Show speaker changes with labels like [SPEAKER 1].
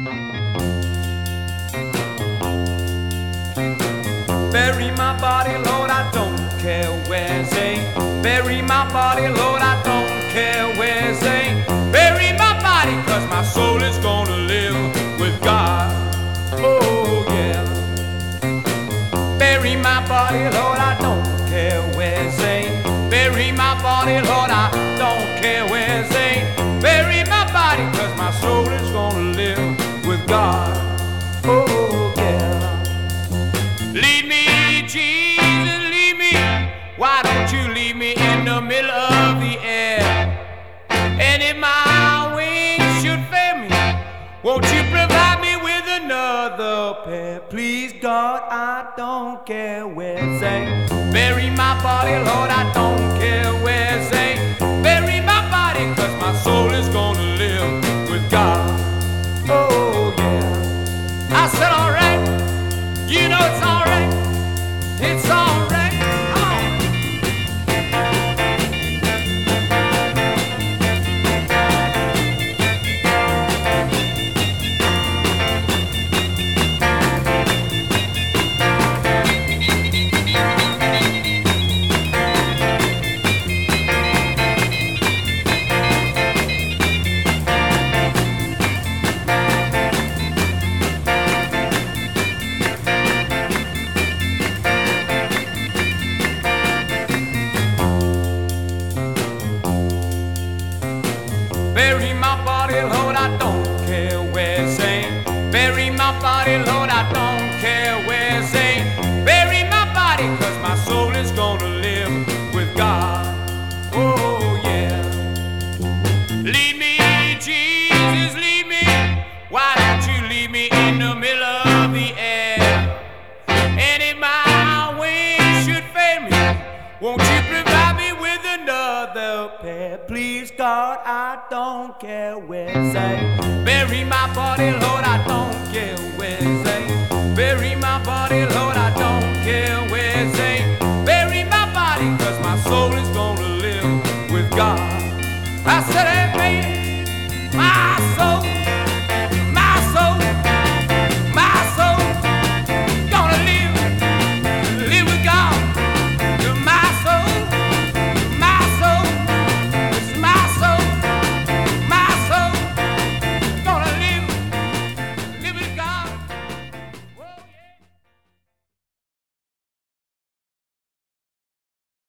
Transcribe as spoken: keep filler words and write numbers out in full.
[SPEAKER 1] Bury my body, Lord, I don't care where's they. Bury my body, Lord, I don't care where's they. Bury my body, cause my soul is gonna live with God. Oh yeah. Bury my body, Lord, I don't care where's they. Bury my body, Lord, I don't care where's they. Bury my body, cause my soul is gonna live with God. Oh yeah. Lead me, Jesus, lead me. Why don't you leave me in the middle of the air? And if my wings should fail me, won't you provide me with another pair? Please, God, I don't care where's they. Bury my body, Lord, I don't care where's they. Bury my body, cause my soul is gonna live with God. Oh, yeah. I said, all right. You know it's all right. It's all right. Come on. Bury my body, Lord, I don't care where's they. Bury my body, Lord, I don't care where's they. Bury my body, cause my soul is gonna live with God. Oh, yeah. Lead me, Jesus, lead me. Why don't you leave me in the middle of the air? And if my wings should fail me, won't you provide me with another pair? Please, God, I don't care where's they. Bury my body, Lord, I don't care where's they. Bury my body, Lord, I don't care where's they. Bury my body, cause my soul is gonna live with God. I said, hey, baby, my soul